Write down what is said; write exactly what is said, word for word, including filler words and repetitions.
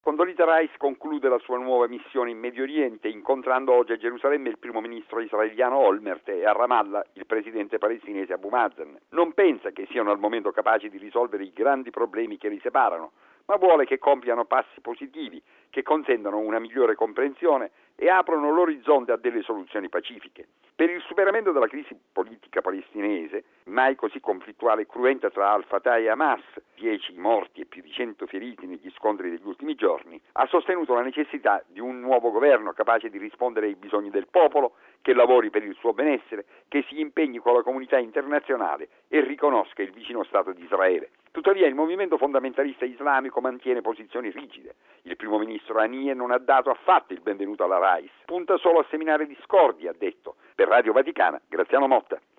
Condoleezza Rice conclude la sua nuova missione in Medio Oriente incontrando oggi a Gerusalemme il primo ministro israeliano Olmert e a Ramallah il presidente palestinese Abu Mazen. Non pensa che siano al momento capaci di risolvere i grandi problemi che li separano, ma vuole che compiano passi positivi che consentano una migliore comprensione e aprono l'orizzonte a delle soluzioni pacifiche. Per il superamento della crisi politica palestinese, mai così conflittuale e cruenta tra Al-Fatah e Hamas, dieci morti e più di cento feriti negli scontri degli ultimi giorni, ha sostenuto la necessità di un nuovo governo capace di rispondere ai bisogni del popolo, che lavori per il suo benessere, che si impegni con la comunità internazionale e riconosca il vicino Stato di Israele. Tuttavia il movimento fondamentalista islamico mantiene posizioni rigide. Il primo ministro Haniyeh non ha dato affatto il benvenuto alla Rice, punta solo a seminare discordia, ha detto. Per Radio Vaticana, Graziano Motta.